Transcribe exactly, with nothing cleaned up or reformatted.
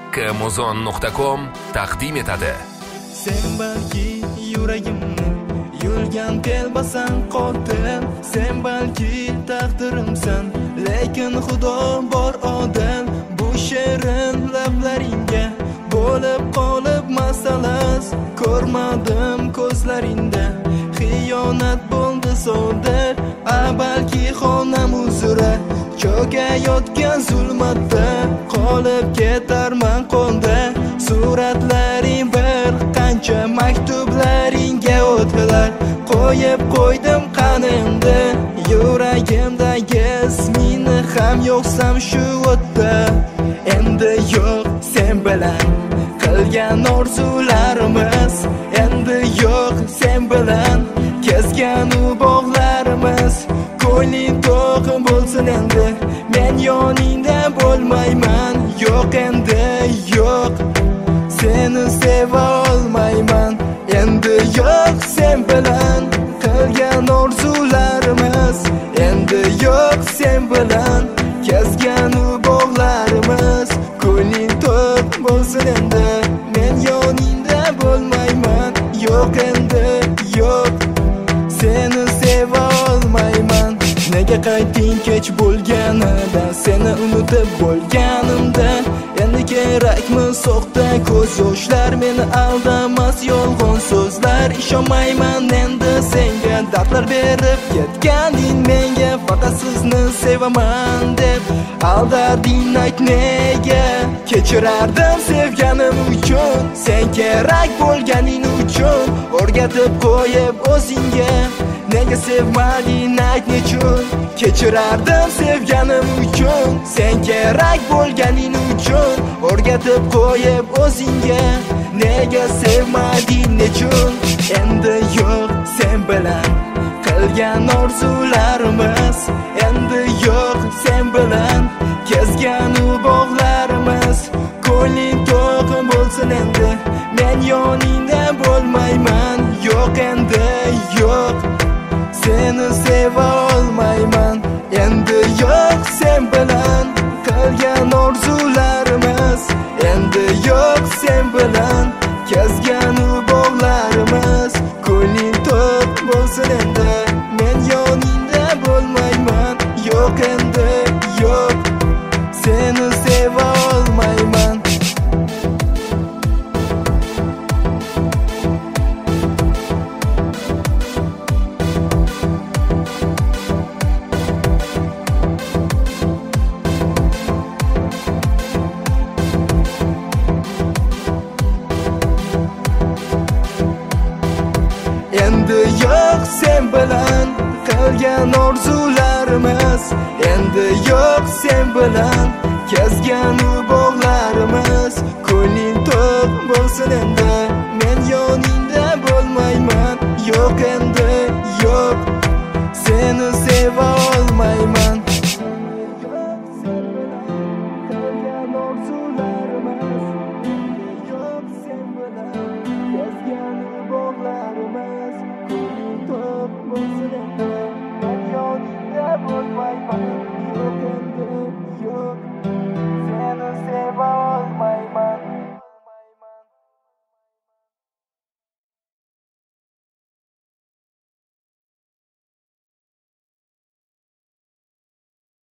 Muzon nuqta com taqdim etadi. Sen balki yuragimni yulgan telbasan qotil, sen balki taqdirimsan, lekin Xudo bor odil. Bu shirin lablaringga bo'lib qolib masalas, ko'rmadim ko'zlaringda xiyonat bo'ldi sodir. A balki xonam uzra cho'kayotgan zulmatda qolib ketarman qo'lda. Suratlaring bir qancha maktublaringga o'tlar qo'yib qo'ydim qanimda. Yuragimdagi ismini ham yo'qsam shu o'tda. Endi yo'q sen bilan qilgan orzularimiz, endi yo'q sen bilan kezgan u bog'larimiz. Ko'ngling to'q bo'lsin endi, men yoningda bo'lmayman. Yo'q endi yo'q, seni seva olmayman. Endi yo'q sen bilan qilgan orzularimiz, endi yo'q sen bilan kezgan u bog'larimiz. Ko'ngling to'q bo'lsin endi, men yoningda bo'lmayman. Yo'q endi yo'q, seni seva olmayman. Nega qayting kech bo'lganida, seni unutib bo'lganimda? Endi kerakmi soxta ko'z yoshlar, meni aldamas yolg'on so'zlar. Ishonmayman endi senga, dardlar berib ketganing menga. Faqat sizni sevaman deb aldarding, ayt nega? Kechirardim sevganim uchun, sen kerak bo'lganing uchun. O'rgatib qo'yib o'zingga, nega sevmading ayt nechun? Kechirardim sevganim uchun, sen kerak bo'lganing uchun. O'rgatib qo'yib o'zingga, nega sevmading nechun? Endi yo'q sen bilan qilgan orzularimiz, endi yo'q sen bilan kezgan u bog'larimiz. Ko'ngling to'q bo'lsin endi, men yoningda bo'lmayman. Yo'q endi yo'q, seni seva olmayman. Endi yo'q sen bilan qilgan orzularimiz, endi yo'q sen bilan kezgan u bog'larimiz. Ko'ngling to'q bo'lsin endi, men yoningda bo'lmayman. Yo'q endi yo'q, seni seva olmayman. Endi yo'q sen bilan qilgan orzularimiz, endi yo'q sen bilan